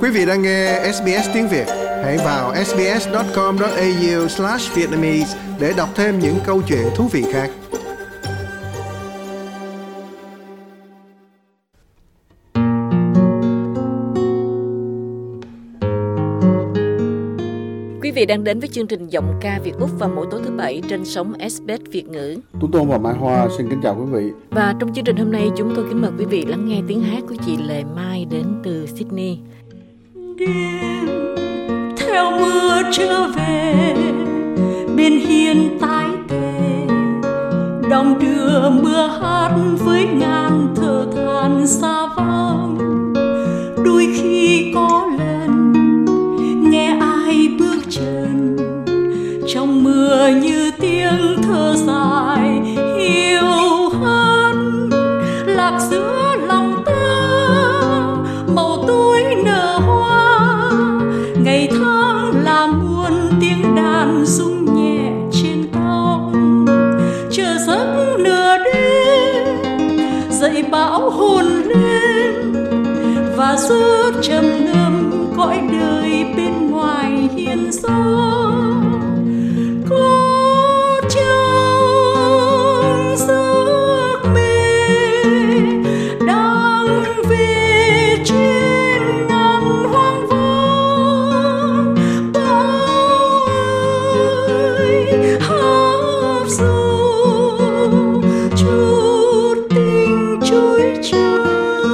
Quý vị đang nghe SBS tiếng Việt. Hãy vào sbs.com.au/vietnamese để đọc thêm những câu chuyện thú vị khác. Quý vị đang đến với chương trình Giọng ca Việt Úc vào mỗi tối thứ Bảy trên sóng SBS Việt ngữ. Tú Tôn và Mai Hoa xin kính chào quý vị. Và trong chương trình hôm nay chúng tôi kính mời quý vị lắng nghe tiếng hát của chị Lệ Mai đến từ Sydney. Đêm theo mưa trở về, bên hiên tái tề, đong đưa mưa hát với ngàn thở than xa vắng. Đôi khi có lần nghe ai bước chân trong mưa như tiếng thở dài hiu hắt, lạc giữa lòng ta màu tối nở hoa. Ngày tháng là muôn tiếng đàn rung nhẹ trên tóc, chờ giấc nửa đêm dậy bão hồn lên và giữ trầm ngâm cõi đời bên ngoài hiên gió. Có trong giấc mê đang về trên ngàn hoang vắng, bão ơi hát ru chút tình trôi trôi.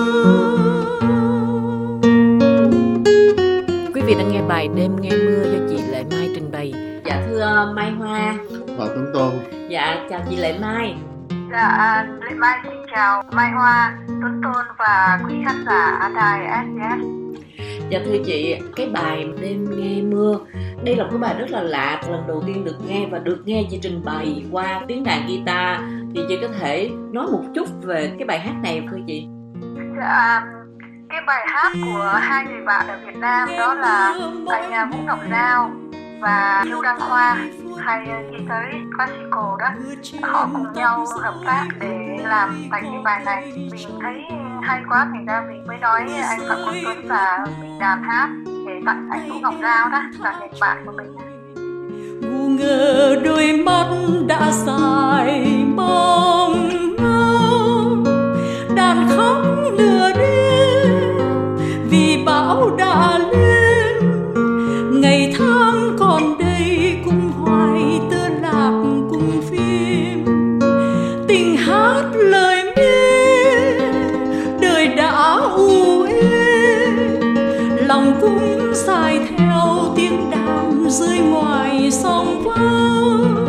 Quý vị đang nghe bài Đêm Nghe Mưa do chị Lệ Mai trình bày. Dạ thưa Mai Hoa. Và Tuấn Tôn. Dạ chào chị Lệ Mai. Dạ, Lệ Mai xin chào Mai Hoa, Tuấn Tôn và quý khán giả đài SBS. Dạ thưa chị, cái bài Đêm Nghe Mưa, đây là một cái bài rất là lạ, lần đầu tiên được nghe và được nghe chị trình bày qua tiếng đàn guitar. Thì chị có thể nói một chút về cái bài hát này thưa chị? Dạ, cái bài hát của hai người bạn ở Việt Nam đó là anh Vũ Ngọc Giao và Lưu Đăng Khoa, hai guitarist classical đó. Họ cùng nhau hợp tác để làm thành cái bài này. Mình thấy hay quá, thành ra mình mới nói anh Phạm Quang Tuấn và mình đàn hát để tặng anh Vũ Ngọc Giao đó, là người bạn của mình. Ngu ngơ đôi mắt đã dài mong ngóng, đàn khóc nửa đêm vì bão đã lên. Ngày tháng còn đây cũng hoài tơ lạc cùng phim, tình hát lời mê đời đã u ê. Lòng cũng dài theo tiếng đàn dưới ngoài sông vắng.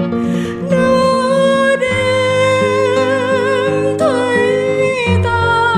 Nửa đêm thấy ta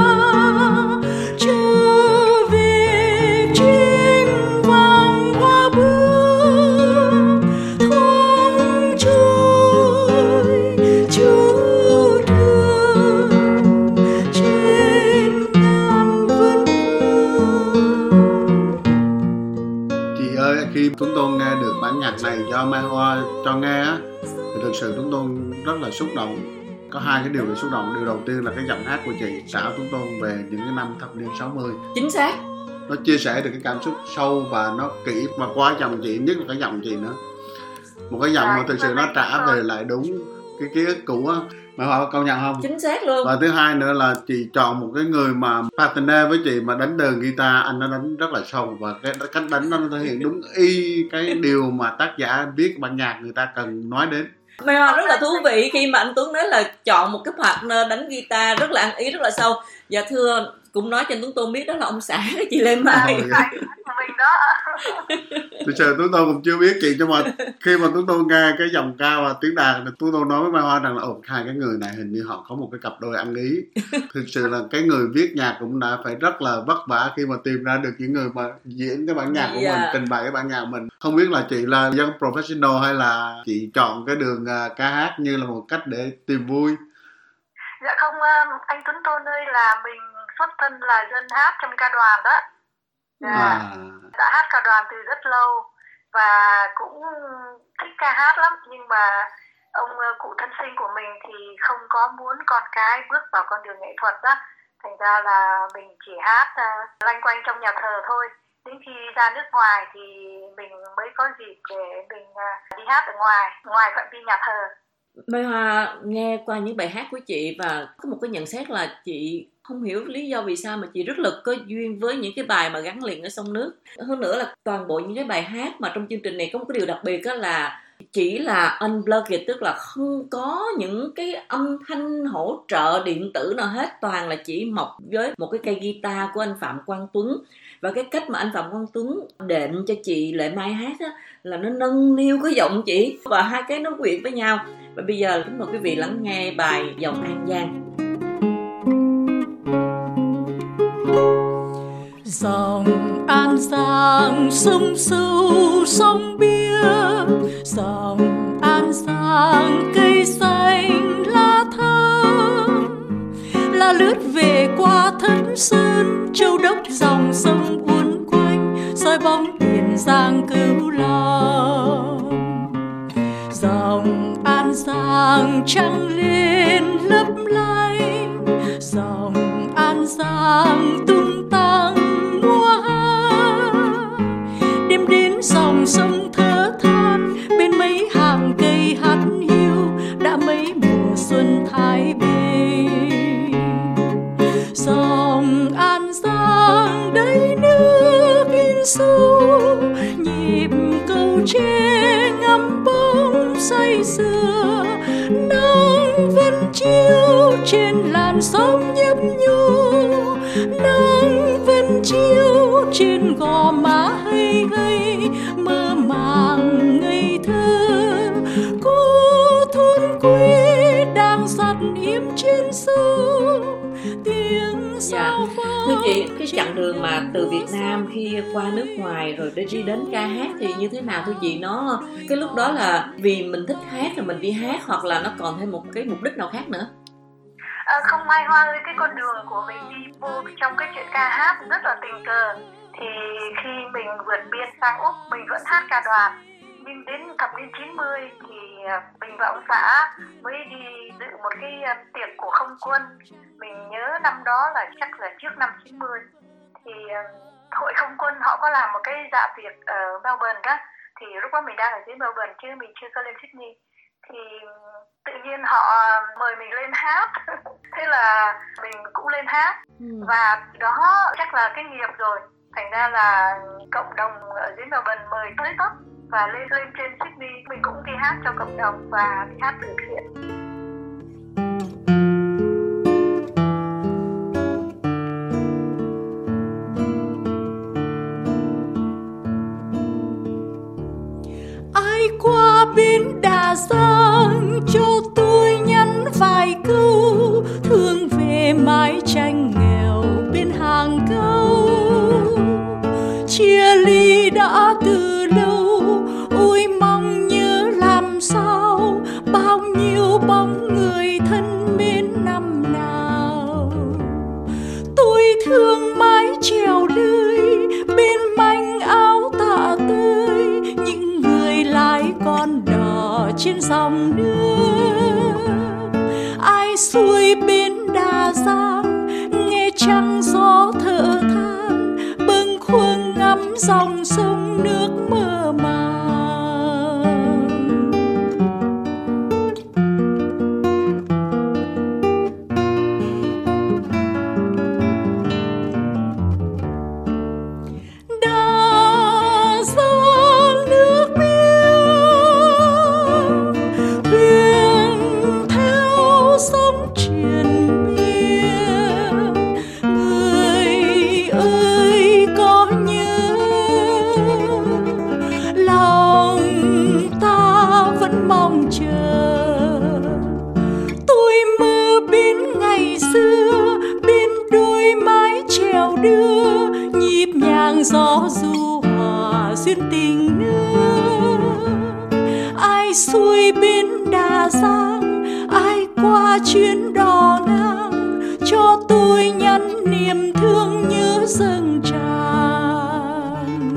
trở về trên vàng hoa bướm, thoáng trôi chút đường trên ngàn vân vương. Chị ơi, khi Tuấn Tôn nghe được bản nhạc này do Mai Hoa cho nghe á, thì thực sự Tuấn Tôn rất là xúc động. Có hai cái điều để xúc động. Điều đầu tiên là cái giọng hát của chị trả Tuấn Tôn về những cái năm thập niên 60. Chính xác. Nó chia sẻ được cái cảm xúc sâu và nó kỹ, và qua giọng chị, nhất là cái giọng chị nữa. Một cái giọng mà thực sự nó trả về lại đúng cái ký ức cũ á. Mai Hoa có công nhận không? Chính xác luôn. Và thứ hai nữa là chị chọn một cái người mà partner với chị mà đánh đờn guitar, anh nó đánh rất là sâu, và cái cách đánh nó thể hiện đúng y cái điều mà tác giả viết bản nhạc người ta cần nói đến. Mai Hoa rất là thú vị khi mà anh Tuấn nói là chọn một cái partner đánh guitar rất là ăn ý, rất là sâu. Dạ thưa, cũng nói cho anh Tuấn Tôn biết đó là ông xã của chị Lê Mai. Mình đó. Thực sự Tuấn Tôn cũng chưa biết chị, nhưng mà khi mà Tuấn Tôn nghe cái dòng ca và tiếng đàn thì Tuấn Tôn nói với Mai Hoa rằng là hai cái người này hình như họ có một cái cặp đôi ăn ý. Thực sự là cái người viết nhạc cũng đã phải rất là vất vả khi mà tìm ra được những người mà diễn cái bản nhạc của mình, trình bày cái bản nhạc mình. Không biết là chị là dân professional hay là chị chọn cái đường ca hát như là một cách để tìm vui? Dạ không, anh Tuấn Tôn ơi, là mình xuất thân là dân hát trong ca đoàn đó. Đã hát ca đoàn từ rất lâu và cũng thích ca hát lắm, nhưng mà ông cụ thân sinh của mình thì không có muốn con cái bước vào con đường nghệ thuật đó, Thành ra là mình chỉ hát loanh quanh trong nhà thờ thôi. Đến khi ra nước ngoài thì mình mới có dịp để mình đi hát ở ngoài phạm vi nhà thờ. Mai Hoa nghe qua những bài hát của chị và có một cái nhận xét là chị không hiểu lý do vì sao mà chị rất là có duyên với những cái bài mà gắn liền ở sông nước. Hơn nữa là toàn bộ những cái bài hát mà trong chương trình này có một cái điều đặc biệt đó là chỉ là unplugged, tức là không có những cái âm thanh hỗ trợ điện tử nào hết, toàn là chỉ mọc với một cái cây guitar của anh Phạm Quang Tuấn. Và cái cách mà anh Phạm Quang Tuấn đệm cho chị Lệ Mai hát á, là nó nâng niu cái giọng chị và hai cái nó quyện với nhau. Và bây giờ kính mời quý vị lắng nghe bài Dòng An Giang. Dòng An Giang sông sâu sông biếc, dòng An Giang cây xanh lá thơm, là lướt về qua Thất Sơn Châu Đốc, dòng sông uốn quanh soi bóng Tiền Giang Cửu Long. Dòng An Giang trăng lên lấp lánh, dòng An Giang tung tăng mùa hát, đêm đến dòng sông thở than bên mấy hàng cây hát hiu, đã mấy mùa xuân thái bình. Dòng An Giang đầy nước in sâu, nhịp cầu tre ngắm bóng say sưa, nắng vẫn chiếu trên làn sóng nhấp nhô, nắng vẫn chiếu trên gò má hay hay mơ màng ngây thơ. Cô thôn quê đang giặt yếm trên sông, tiếng sao vang. Thưa chị, cái chặng đường mà từ Việt Nam khi qua nước ngoài rồi để đi đến ca hát thì như thế nào thưa chị? Nó cái lúc đó là vì mình thích hát rồi mình đi hát, hoặc là nó còn thêm một cái mục đích nào khác nữa? Không, Mai Hoa ơi, cái con đường của mình đi vô trong cái chuyện ca hát rất là tình cờ. Thì khi mình vượt biên sang Úc, mình vẫn hát ca đoàn. Nhưng đến thập niên 90 thì mình và ông xã mới đi dự một cái tiệc của không quân. Mình nhớ năm đó là chắc là trước năm 90. Thì hội không quân họ có làm một cái dạ tiệc ở Melbourne đó. Thì lúc đó mình đang ở dưới Melbourne chứ mình chưa có lên Sydney. Thì tự nhiên họ mời mình lên hát. Thế là mình cũng lên hát. Và đó chắc là cái nghiệp rồi. Thành ra là cộng đồng ở dưới Melbourne mời tới tấp. Và lên trên Sydney mình cũng đi hát cho cộng đồng và đi hát từ thiện. Ai qua bến Đà Giang cho tôi nhắn vài câu, thương về mái tranh nghèo bên hàng câu. Chia ly đã từ lâu, ôi mong nhớ làm sao, bao nhiêu bóng người thân mến năm nào. Tôi thương mái chèo lưới bên manh áo tạ tơi, những người lái con đò trên dòng nước. Ai xuôi bên Đà Giang nghe trăng gió thở than, bâng khuâng ngắm dòng sông nước mơ màng. Đà Giang nước biếc, thuyền theo sóng triền miên. Người ơi có nhớ, lòng ta vẫn mong chờ. Tôi mơ bên ngày xưa, bên đôi mái chèo đưa, nhịp nhàng gió du hòa duyên tình nước. Ai xuôi bên Đà Giang, ai qua chuyến đò ngang, cho tôi nhắn niềm thương nhớ dâng tràn.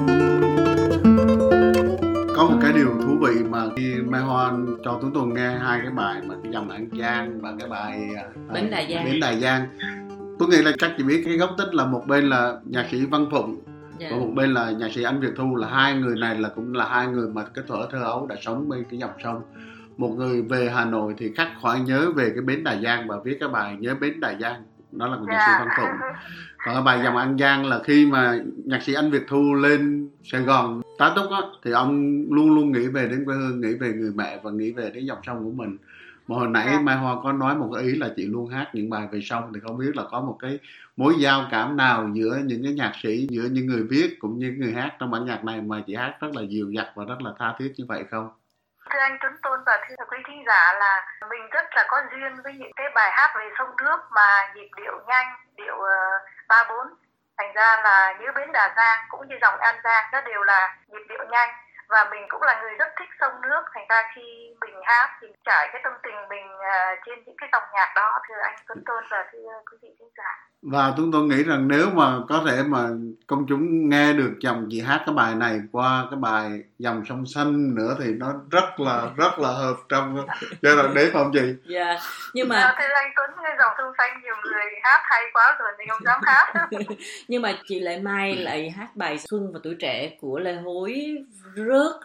Có một cái điều thú vị mà khi Mai Hoa cho chúng tôi nghe hai cái bài mà cái Dòng An Giang và cái bài Bến Đà Giang. Bến Đà Giang, Tôi nghĩ là các chị biết cái gốc tích là một bên là nhạc sĩ Văn Phụng, Dạ. và một bên là nhạc sĩ Anh Việt Thu, là hai người này là cũng là hai người mà cái thuở thơ ấu đã sống bên cái dòng sông. Một người về Hà Nội thì khắc khoải nhớ về cái bến Đà Giang và viết cái bài Nhớ Bến Đà Giang, đó là của nhạc sĩ Văn Phụng. Còn cái bài Dòng An Giang là khi mà nhạc sĩ Anh Việt Thu lên Sài Gòn tá túc á, thì ông luôn luôn nghĩ về đến quê hương, nghĩ về người mẹ và nghĩ về đến dòng sông của mình. Mà hồi nãy Mai Hoa có nói một cái ý là chị luôn hát những bài về sông, thì không biết là có một cái mối giao cảm nào giữa những cái nhạc sĩ, giữa những người viết cũng như người hát trong bản nhạc này mà chị hát rất là dịu dặt và rất là tha thiết như vậy không? Thưa anh Tuấn Tôn và thưa quý thính giả, là mình rất là có duyên với những cái bài hát về sông nước mà nhịp điệu nhanh, điệu 3/4. Thành ra là Nhớ Bến Đà Giang cũng như Dòng An Giang nó đều là nhịp điệu nhanh. Và mình cũng là người rất thích sông nước, thành ra khi mình hát thì trải cái tâm tình mình trên những cái dòng nhạc đó, thưa anh Tuấn Tôn và thưa quý vị khán giả. Và chúng tôi nghĩ rằng nếu mà có thể mà công chúng nghe được dòng chị hát cái bài này qua cái bài Dòng Sông Xanh nữa thì nó rất là hợp trong giai đoạn đến, không chị? Dạ. Nhưng mà thưa anh Tuấn, Dòng Sông Xanh nhiều người hát hay quá rồi thì không dám hát. Nhưng mà chị Lệ Mai lại hát bài Xuân và Tuổi Trẻ của Lê Hối rất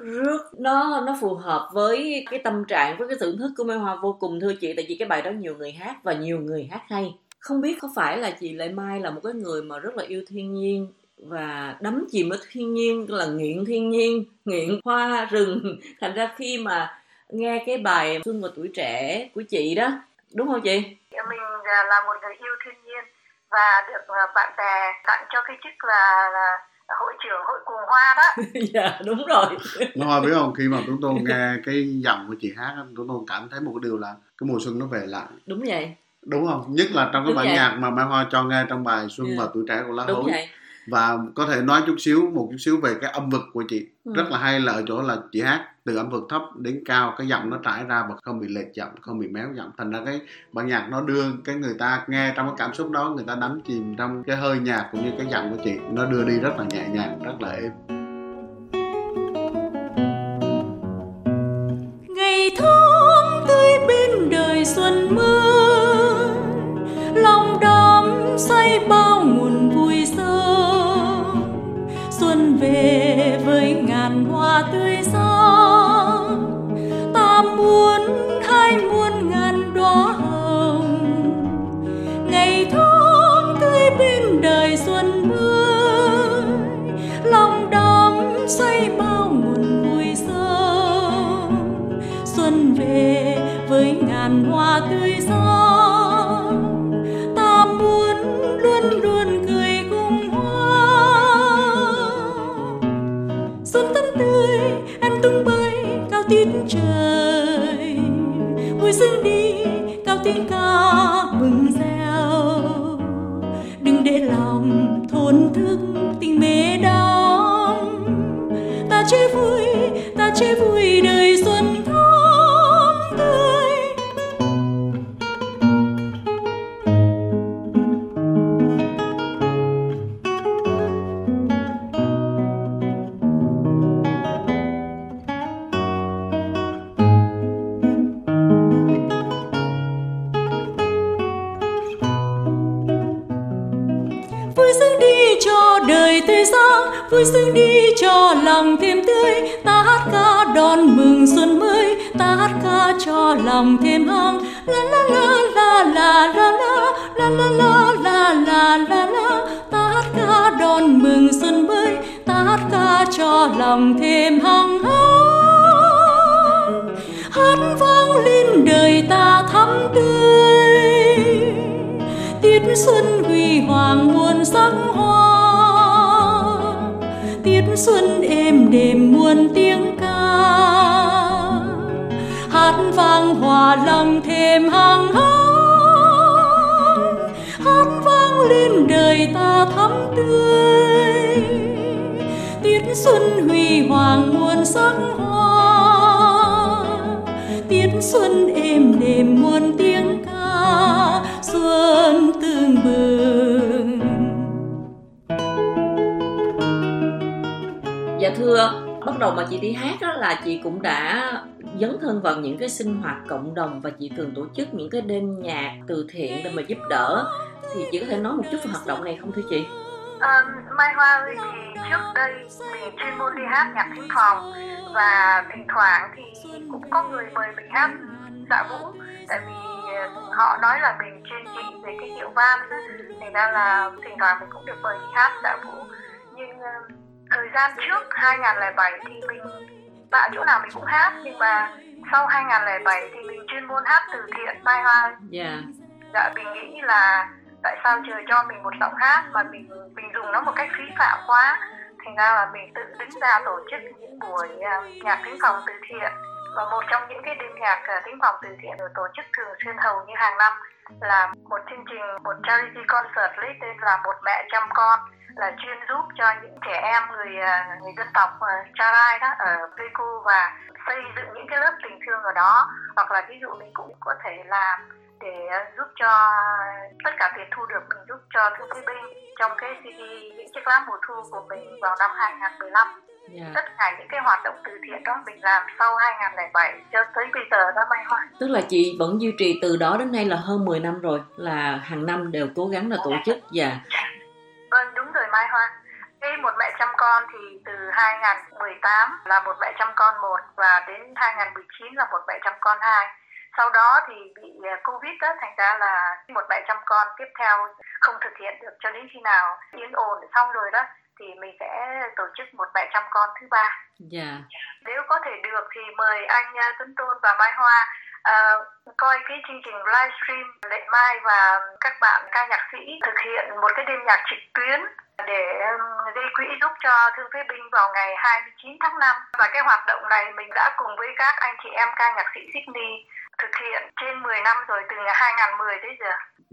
nó phù hợp với cái tâm trạng, với cái thưởng thức của Mai Hoa vô cùng, thưa chị. Tại vì cái bài đó nhiều người hát và nhiều người hát hay. Không biết có phải là chị Lệ Mai là một cái người mà rất là yêu thiên nhiên và đắm chìm ở thiên nhiên, là nghiện thiên nhiên, nghiện hoa rừng. Thành ra khi mà nghe cái bài Xuân và Tuổi Trẻ của chị đó, đúng không chị? Mình là một người yêu thiên nhiên và được bạn bè tặng cho cái chức là hội trưởng hội cuồng hoa đó. Dạ, đúng rồi. Nó Hoa biết không, khi mà chúng tôi nghe cái giọng của chị hát, chúng tôi cảm thấy một cái điều là cái mùa xuân nó về lại. Đúng vậy. Đúng không? Nhất là trong cái bản nhạc mà Mai Hoa cho nghe trong bài Xuân và Tuổi Trẻ của Lá Hối. Vậy. Và có thể nói một chút xíu về cái âm vực của chị. Rất là hay là ở chỗ là chị hát từ âm vực thấp đến cao, cái giọng nó trải ra và không bị lệch giọng, không bị méo giọng. Thành ra cái bản nhạc nó đưa cái người ta nghe trong cái cảm xúc đó, người ta đắm chìm trong cái hơi nhạc cũng như cái giọng của chị. Nó đưa đi rất là nhẹ nhàng, rất là êm. Ngày tháng tươi bên đời xuân mơ, lòng đắm say bao nguồn vui sớm. Xuân về với ngàn hoa tươi sáng, ta muốn hai muôn ngàn đóa hồng. Ngày tháng tươi bên đời xuân mới, lòng đắm say bao nguồn vui sớm. Xuân về với ngàn hoa tươi sáng, ta muốn luôn luôn cười cùng hoa. Xuân tươi tươi em tung bay cao tít trời, vui sướng đi cao tiếng ca mừng reo. Đừng để lòng thốn thức tình mê đắm, ta chơi vui đời xuân thắm tươi. Vui sướng đi cho đời tươi sáng, vui sướng đi cho lòng thêm tươi. Ta hát ca đón mừng xuân mới, ta hát ca cho lòng thêm hăng. La la la la la la la la la la la la la. Ta hát ca đón mừng xuân mới, ta hát ca cho lòng thêm hăng hăng. Hát vang lên đời ta thắm tươi, tiết xuân huy hoàng muôn sắc hoa. Tiết xuân êm đềm muôn tiếng ca, hát vang hòa lòng thêm hăng hăng. Hát vang lên đời ta thắm tươi, tiết xuân huy hoàng muôn sắc hoa. Tiết xuân êm đềm muôn tiếng ca, xuân tưng bừng. Dạ thưa, bắt đầu mà chị đi hát đó là chị cũng đã dấn thân vào những cái sinh hoạt cộng đồng và chị thường tổ chức những cái đêm nhạc từ thiện để mà giúp đỡ, thì chị có thể nói một chút về hoạt động này không thưa chị? Mai Hoa ơi, thì trước đây mình chuyên môn đi hát nhạc thính phòng, và thỉnh thoảng thì cũng có người mời mình hát dạ vũ, tại vì họ nói là mình chuyên trị về cái điệu van, thành ra là thỉnh thoảng mình cũng được mời đi hát dạ vũ. Nhưng thời gian trước 2007 thì mình tại chỗ nào mình cũng hát, nhưng mà sau 2007 thì mình chuyên môn hát từ thiện Mai Hoa ơi. Dạ, mình nghĩ là tại sao trời cho mình một giọng hát mà mình dùng nó một cách phí phạm quá, thành ra là mình tự đứng ra tổ chức những buổi nhạc thính phòng từ thiện. Và một trong những cái đêm nhạc thính phòng từ thiện được tổ chức thường xuyên hầu như hàng năm là một chương trình, một charity concert lấy tên là Một Mẹ Chăm Con, là chuyên giúp cho những trẻ em người dân tộc Charai đó ở Pleiku, và xây dựng những cái lớp tình thương ở đó. Hoặc là ví dụ mình cũng có thể làm để giúp cho tất cả tiền thu được mình giúp cho Thương Phế Binh trong cái CD Những Chiếc Lá Mùa Thu của mình vào năm 2015. Tất cả những cái hoạt động từ thiện đó mình làm sau 2007 cho tới bây giờ đó Mai Hoa. Tức là chị vẫn duy trì từ đó đến nay là hơn 10 năm rồi, là hàng năm đều cố gắng là tổ chức. Vâng, đúng rồi Mai Hoa. Cái Một Mẹ Chăm Con thì từ 2018 là Một Mẹ Chăm Con 1 và đến 2019 là Một Mẹ Chăm Con 2. Sau đó thì bị Covid đó, thành ra là Một Mẹ Chăm Con tiếp theo không thực hiện được cho đến khi nào yên ổn xong rồi đó thì mình sẽ tổ chức Một Mẹ Chăm Con thứ 3. Nếu có thể được thì mời anh Tuấn Tôn và Mai Hoa coi cái chương trình livestream Lệ Mai và các bạn ca nhạc sĩ thực hiện một cái đêm nhạc trực tuyến để gây quỹ giúp cho Thương Phế Binh vào ngày 29 tháng 5. Và cái hoạt động này mình đã cùng với các anh chị em ca nhạc sĩ Sydney thực hiện trên 10 năm rồi, từ ngày 2010 tới giờ.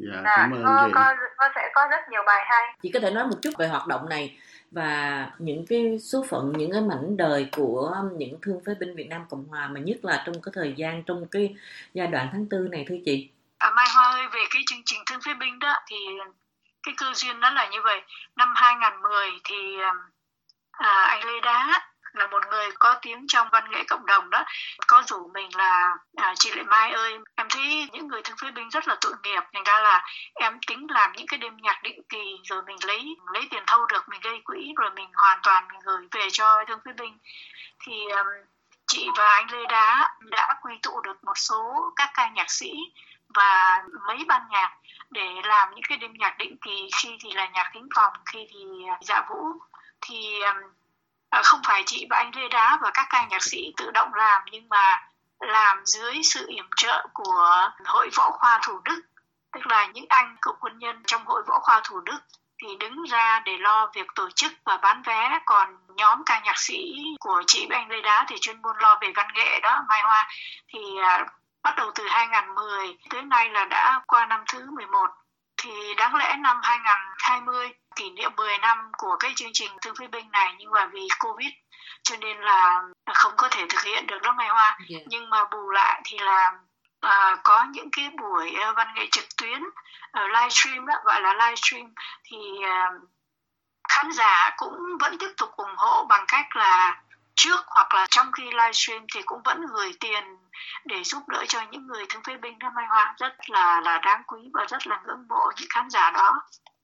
Sẽ có rất nhiều bài hay. Chị có thể nói một chút về hoạt động này và những cái số phận, những cái mảnh đời của những thương phế binh Việt Nam Cộng Hòa, mà nhất là trong cái thời gian, trong cái giai đoạn tháng 4 này thưa chị? Mai Hoa ơi, về cái chương trình thương phế binh đó thì cái cơ duyên nó là như vậy. Năm 2010 thì anh Lê Đá là một người có tiếng trong văn nghệ cộng đồng đó, có rủ mình là chị Lệ Mai ơi, em thấy những người thương phế binh rất là tội nghiệp, thành ra là em tính làm những cái đêm nhạc định kỳ, rồi mình lấy tiền thâu được mình gây quỹ, rồi mình hoàn toàn mình gửi về cho thương phế binh. Thì chị và anh Lê Đá đã quy tụ được một số các ca nhạc sĩ và mấy ban nhạc để làm những cái đêm nhạc định kỳ, khi thì là nhạc thính phòng, khi thì dạ vũ. Thì không phải chị và anh Lê Đá và các ca nhạc sĩ tự động làm, nhưng mà làm dưới sự yểm trợ của Hội Võ Khoa Thủ Đức, tức là những anh cựu quân nhân trong Hội Võ Khoa Thủ Đức thì đứng ra để lo việc tổ chức và bán vé. Còn nhóm ca nhạc sĩ của chị và anh Lê Đá thì chuyên môn lo về văn nghệ đó Mai Hoa. Thì bắt đầu từ 2010 tới nay là đã qua năm thứ 11. Thì đáng lẽ năm 2020 kỷ niệm 10 năm của cái chương trình thương phế binh này, nhưng mà vì Covid cho nên là không có thể thực hiện được đó Mai Hoa. Nhưng mà bù lại thì là có những cái buổi văn nghệ trực tuyến, livestream đó, gọi là livestream, thì khán giả cũng vẫn tiếp tục ủng hộ bằng cách là trước hoặc là trong khi livestream thì cũng vẫn gửi tiền để giúp đỡ cho những người thương phế binh đó Mai Hoa. Rất là đáng quý và rất là ngưỡng mộ những khán giả đó.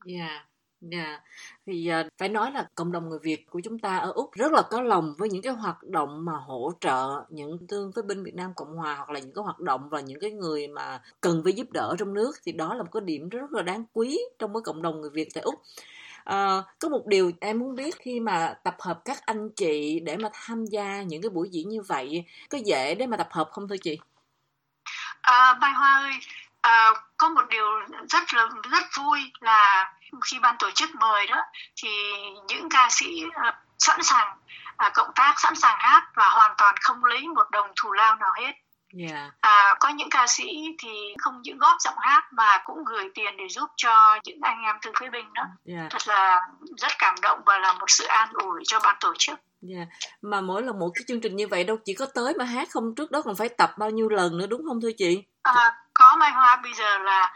Thì phải nói là cộng đồng người Việt của chúng ta ở Úc rất là có lòng với những cái hoạt động mà hỗ trợ những thương phế binh Việt Nam Cộng Hòa, hoặc là những cái hoạt động và những cái người mà cần phải giúp đỡ trong nước. Thì đó là một cái điểm rất là đáng quý trong cái cộng đồng người Việt tại Úc. Có một điều em muốn biết, khi mà tập hợp các anh chị để mà tham gia những cái buổi diễn như vậy, có dễ để mà tập hợp không thưa chị? Mai Hoa ơi, có một điều rất vui là khi ban tổ chức mời đó thì những ca sĩ sẵn sàng cộng tác, sẵn sàng hát và hoàn toàn không lấy một đồng thù lao nào hết. Có những ca sĩ thì không những góp giọng hát mà cũng gửi tiền để giúp cho những anh em thương phế binh đó. Thật là rất cảm động và là một sự an ủi cho ban tổ chức. Mà mỗi lần một cái chương trình như vậy đâu chỉ có tới mà hát không, trước đó còn phải tập bao nhiêu lần nữa đúng không thưa chị? Có Mai Hoa, bây giờ là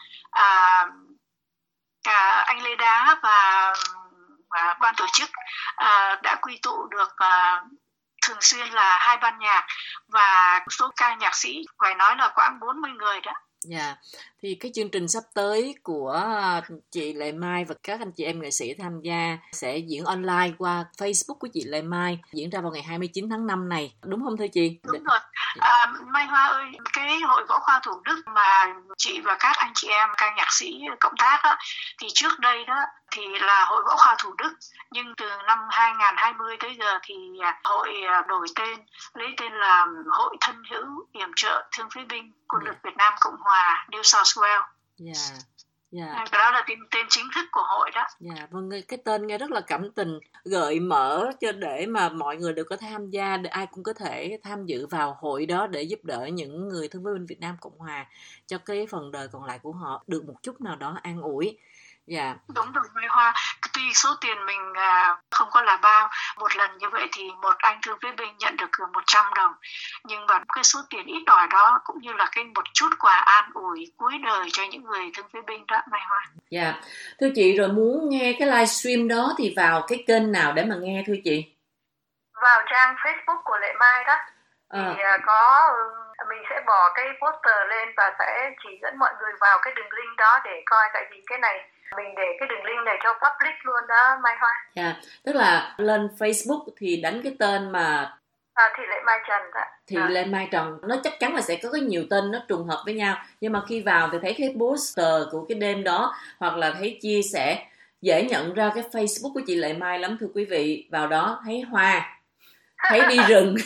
anh Lê Đá và ban tổ chức đã quy tụ được thường xuyên là 2 ban nhạc và số ca nhạc sĩ phải nói là khoảng 40 người đó. Dạ, thì cái chương trình sắp tới của chị Lệ Mai và các anh chị em nghệ sĩ tham gia sẽ diễn online qua Facebook của chị Lệ Mai, diễn ra vào ngày 29 tháng 5 này, đúng không thưa chị? Đúng rồi. Mai Hoa ơi, cái Hội Võ Khoa Thủ Đức mà chị và các anh chị em ca nhạc sĩ cộng tác đó, thì trước đây đó thì là Hội Võ Khoa Thủ Đức, nhưng từ năm 2020 tới giờ thì hội đổi tên, lấy tên là Hội Thân hữu Yểm trợ Thương phế binh Quân lực Việt Nam Cộng hòa New South Wales. Dạ. Cái đó là tên chính thức của hội đó. Dạ, vâng, cái tên nghe rất là cảm tình, gợi mở cho để mà mọi người đều có tham gia, để ai cũng có thể tham dự vào hội đó để giúp đỡ những người thương phế binh Việt Nam Cộng hòa cho cái phần đời còn lại của họ được một chút nào đó an ủi. Dạ. Đúng rồi Mai Hoa, tuy số tiền mình không có là bao, một lần như vậy thì một anh thương phế binh nhận được 100 đồng, nhưng mà cái số tiền ít ỏi đó cũng như là cái một chút quà an ủi cuối đời cho những người thương phế binh đó Mai Hoa. Dạ, thưa chị, rồi muốn nghe cái livestream đó thì vào cái kênh nào để mà nghe thưa chị? Vào trang Facebook của Lệ Mai đó thì mình sẽ bỏ cái poster lên và sẽ chỉ dẫn mọi người vào cái đường link đó để coi, tại vì cái này mình để cái đường link này cho public luôn đó Mai Hoa. Dạ, tức là lên Facebook thì đánh cái tên mà Thị Lệ Mai Trần đó. Thị Lệ Mai Trần, nó chắc chắn là sẽ có nhiều tên nó trùng hợp với nhau, nhưng mà khi vào thì thấy cái poster của cái đêm đó hoặc là thấy chia sẻ, dễ nhận ra cái Facebook của chị Lệ Mai lắm thưa quý vị. Vào đó thấy hoa, thấy đi rừng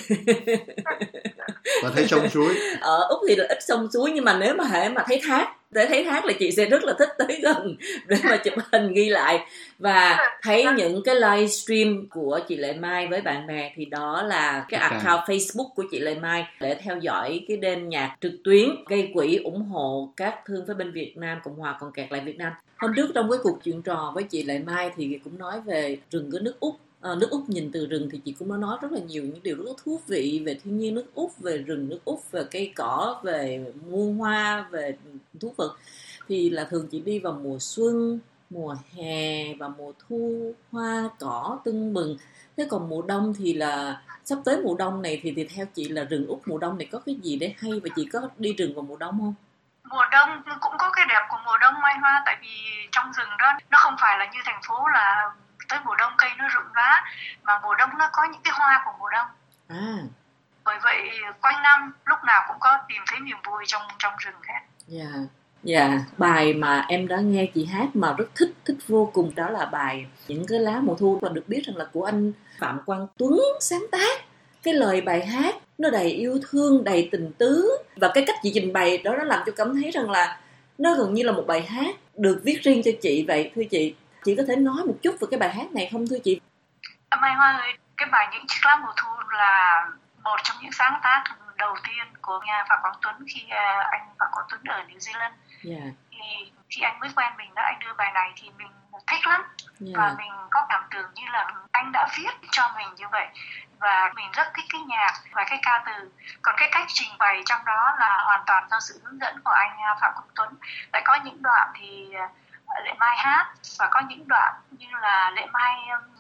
và thấy sông suối. Ở Úc thì là ít sông suối, nhưng mà nếu mà hệ mà thấy thác, để thấy thác là chị sẽ rất là thích tới gần để mà chụp hình ghi lại. Và thấy những cái livestream của chị Lệ Mai với bạn bè thì đó là cái account Facebook của chị Lệ Mai để theo dõi cái đêm nhạc trực tuyến gây quỹ ủng hộ các thương phế binh Việt Nam Cộng hòa còn kẹt lại Việt Nam. Hôm trước trong cái cuộc chuyện trò với chị Lệ Mai thì cũng nói về rừng của nước Úc. Nước Úc nhìn từ rừng thì chị cũng đã nói rất là nhiều những điều rất thú vị về thiên nhiên nước Úc, về rừng nước Úc, về cây cỏ, về muôn hoa, về thú vật. Thì là thường chị đi vào mùa xuân, mùa hè và mùa thu, hoa cỏ tưng bừng. Thế còn mùa đông thì là sắp tới mùa đông này thì theo chị là rừng Úc mùa đông này có cái gì để hay, và chị có đi rừng vào mùa đông không? Mùa đông cũng có cái đẹp của mùa đông Mai Hoa, tại vì trong rừng đó nó không phải là như thành phố là tới mùa đông cây nó rụng lá, mà mùa đông nó có những cái hoa của mùa đông. Bởi vậy quanh năm lúc nào cũng có tìm thấy niềm vui trong rừng hết. Dạ, bài mà em đã nghe chị hát mà rất thích vô cùng đó là bài Những cái lá mùa thu, và được biết rằng là của anh Phạm Quang Tuấn sáng tác. Cái lời bài hát nó đầy yêu thương, đầy tình tứ, và cái cách chị trình bày đó nó làm cho cảm thấy rằng là nó gần như là một bài hát được viết riêng cho chị vậy. Thưa chị có thể nói một chút về cái bài hát này không thưa chị? Mai Hoa ơi, cái bài Những chiếc lá mùa thu là một trong những sáng tác đầu tiên của nhà Phạm Quang Tuấn khi anh Phạm Quang Tuấn ở New Zealand. Thì khi anh mới quen mình đó, anh đưa bài này thì mình thích lắm. Và mình có cảm tưởng như là anh đã viết cho mình như vậy, và mình rất thích cái nhạc và cái ca từ. Còn cái cách trình bày trong đó là hoàn toàn do sự hướng dẫn của anh Phạm Quang Tuấn. Lại có những đoạn thì Lệ Mai hát, và có những đoạn như là Lệ Mai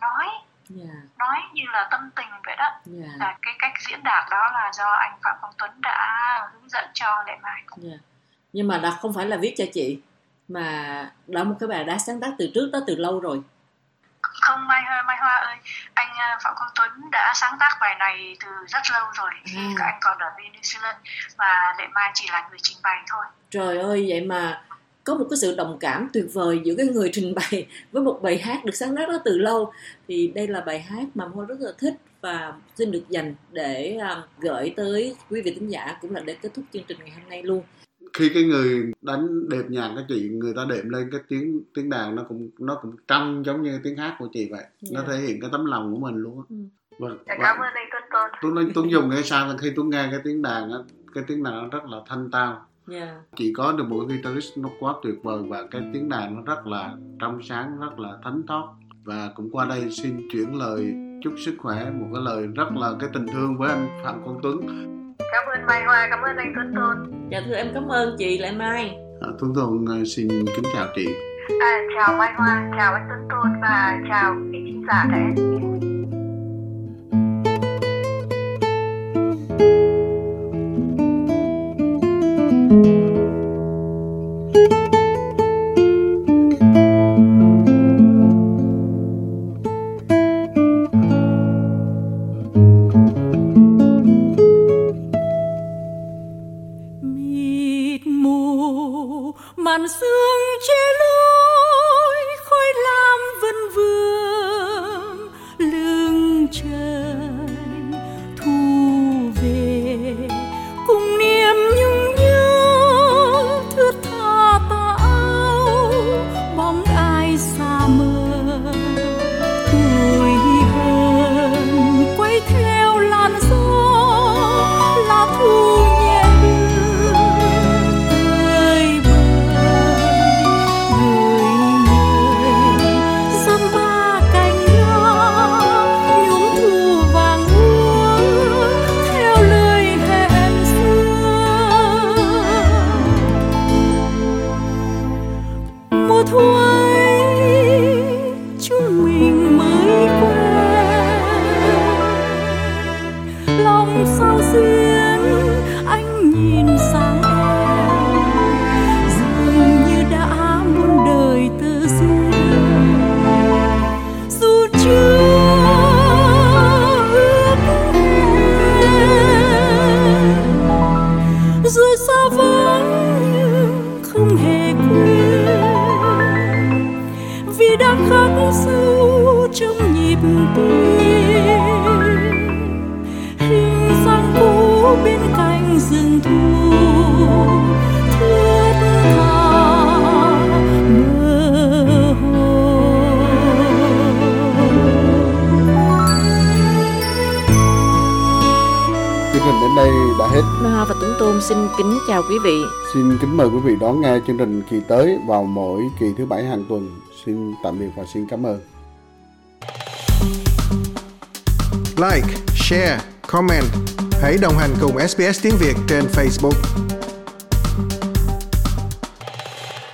nói như là tâm tình vậy đó. Và cái cách diễn đạt đó là do anh Phạm Quang Tuấn đã hướng dẫn cho Lệ Mai. Nhưng mà đó không phải là viết cho chị, mà đó một cái bài đã sáng tác từ trước đó, từ lâu rồi. Không Mai Hoa ơi, anh Phạm Quang Tuấn đã sáng tác bài này từ rất lâu rồi, khi anh còn ở bên New Zealand, và Lệ Mai chỉ là người trình bày thôi. Trời ơi, vậy mà có một cái sự đồng cảm tuyệt vời giữa cái người trình bày với một bài hát được sáng tác đó từ lâu. Thì đây là bài hát mà Hoa rất là thích và xin được dành để gửi tới quý vị thính giả, cũng là để kết thúc chương trình ngày hôm nay luôn. Khi cái người đánh đệm nhạc của chị, người ta đệm lên cái tiếng đàn nó cũng trong giống như tiếng hát của chị vậy. Nó thể hiện cái tấm lòng của mình luôn á. Cảm ơn anh Tuấn. Tuấn dùng cái sao khi Tuấn nghe cái tiếng đàn á, cái tiếng đàn nó rất là thanh tao. Chị có được một guitarist nó quá tuyệt vời, và cái tiếng đàn nó rất là trong sáng, rất là thánh thót. Và cũng qua đây xin chuyển lời chúc sức khỏe, một cái lời rất là cái tình thương với anh Phạm Quang Tuấn. Cảm ơn Mai Hoa, cảm ơn anh Tuấn Tôn. Dạ thưa em cảm ơn chị Lệ Mai. Tuấn Tôn xin kính chào chị. Chào Mai Hoa, chào anh Tuấn Tôn và chào quý khán giả của SBS. màn sương che lối khói lam vân vương lưng trời thu về cùng niềm nhung nhớ thướt tha tà áo bóng ai xa mờ tuổi hờn quay theo làn gió lá thu đến đây đã hết. Hoa và Tuấn Tôn xin kính chào quý vị. Xin kính mời quý vị đón nghe chương trình kỳ tới vào mỗi kỳ thứ 7 hàng tuần. Xin tạm biệt và xin cảm ơn. Like, share, comment. Hãy đồng hành cùng SBS tiếng Việt trên Facebook.